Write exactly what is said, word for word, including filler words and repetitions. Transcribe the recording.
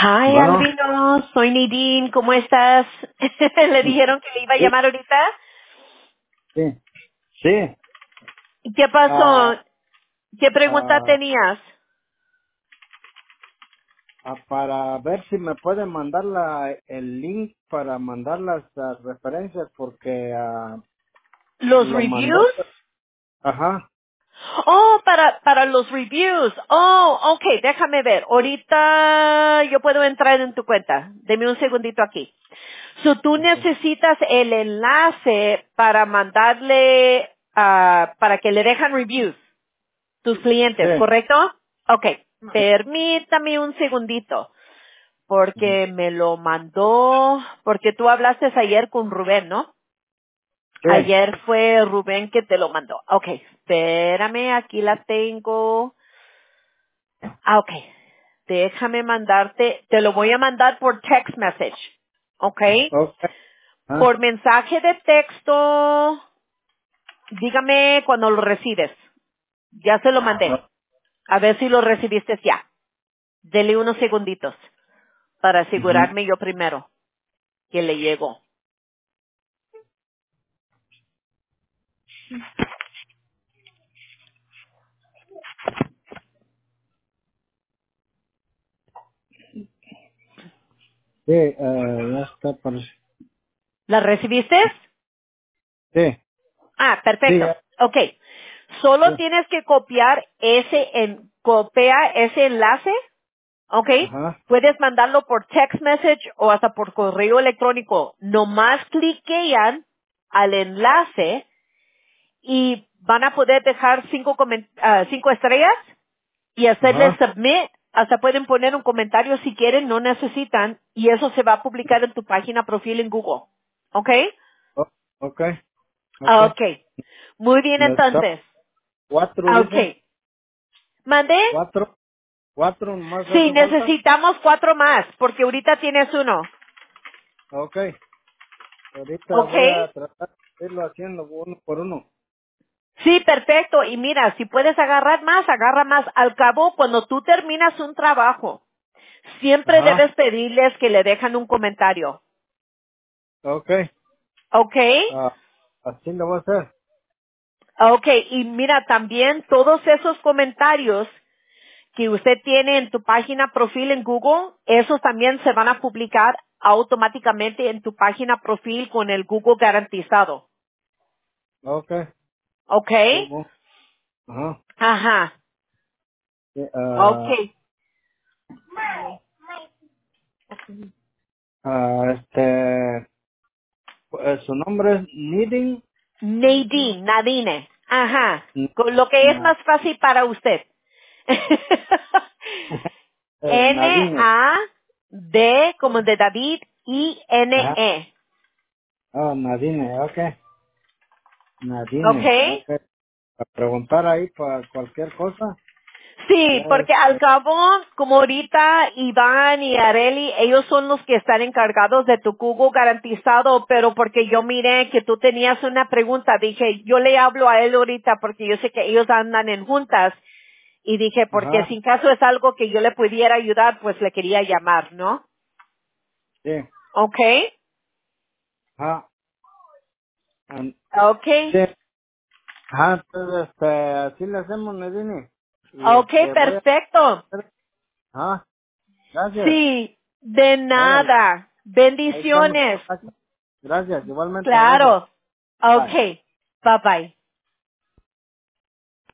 Hi, Bueno, Albino, soy Nadine, ¿cómo estás? ¿Le dijeron que le iba a sí, llamar ahorita? sí, sí. ¿Qué pasó? Ah, ¿Qué pregunta ah, tenías? ah, para ver si me pueden mandar la, el link para mandar las ah, referencias porque ah, ¿Los lo mandé. reviews? Ajá, Oh, para, para los reviews. Oh, okay, déjame ver. Ahorita yo puedo entrar en tu cuenta. Deme un segundito aquí. So, tú okay. necesitas el enlace para mandarle, ah, para que le dejan reviews. Tus Sí. clientes, ¿correcto? Ok, permítame un segundito, Ujú. porque me lo mandó, porque tú hablaste ayer con Rubén, ¿no? Sí. Ayer fue Rubén que te lo mandó. Ok, espérame, aquí la tengo. Ah, ok, déjame mandarte, te lo voy a mandar por text message, ok. Okay. Ah, Por mensaje de texto, dígame cuando lo recibes. Ya se lo mandé. ah, A ver si lo recibiste ya. Dele unos segunditos para ujú. asegurarme yo primero que le llegó. Sí, eh, ya está. Por... ¿La recibiste? Sí, Ah, sí, perfecto. ya, Ok. sí. Solo tienes que copiar ese, en, copia ese enlace, ok. Ajá, Puedes mandarlo por text message o hasta por correo electrónico. Nomás cliquean al enlace y van a poder dejar cinco, comen- ah, cinco estrellas y hacerle ajá. submit. Hasta pueden poner un comentario si quieren, no necesitan, y eso se va a publicar en tu página profil en Google. ¿Ok? Oh, okay, Ah, okay. ok. Muy bien Necesito entonces. cuatro, Ah, dice. ok. ¿Mandé? Cuatro, cuatro más Sí, hace falta. necesitamos cuatro más, porque ahorita tienes uno. Okay. Ahorita ¿Ok? voy a tratar de irlo haciendo uno por uno. Sí, perfecto. Y mira, si puedes agarrar más, agarra más. Al cabo, cuando tú terminas un trabajo, siempre Ajá. debes pedirles que le dejan un comentario. Ok. ¿Ok? Ah, así lo voy a hacer. Ok, y mira, también todos esos comentarios que usted tiene en tu página profil en Google, esos también se van a publicar automáticamente en tu página profil con el Google garantizado. Ok. ¿Ok? Sí, bueno. Ajá. Ajá. Sí, Ok. ah, ah, este, eh, su nombre es Nidin. Nadine, Nadine. Ajá. Con lo que es Na, más fácil para usted. eh, Nadine. N-A-D como de David, Ajá. I-N-E. Ah, Nadine, ok. Nadine, ¿Ok? ok. A preguntar ahí para cualquier cosa. Ya Sí, porque al este. cabo, como ahorita Iván y Areli, ellos son los que están encargados de tu cubo garantizado, pero porque yo miré que tú tenías una pregunta, dije, yo le hablo a él ahorita porque yo sé que ellos andan en juntas y dije, porque Ajá. sin caso es algo que yo le pudiera ayudar, pues le quería llamar, ¿no? Sí. ¿Ok? Ajá. An- ¿Ok? sí. Ajá, entonces, este, así le hacemos, Nadine. Y ¿Ok? este, voy a Perfecto. hacer. Ajá. Gracias. Sí, de Órale. nada. Ahí estamos. Bendiciones. Gracias. Igualmente. Gracias. Claro. Bye. Ok. Bye bye.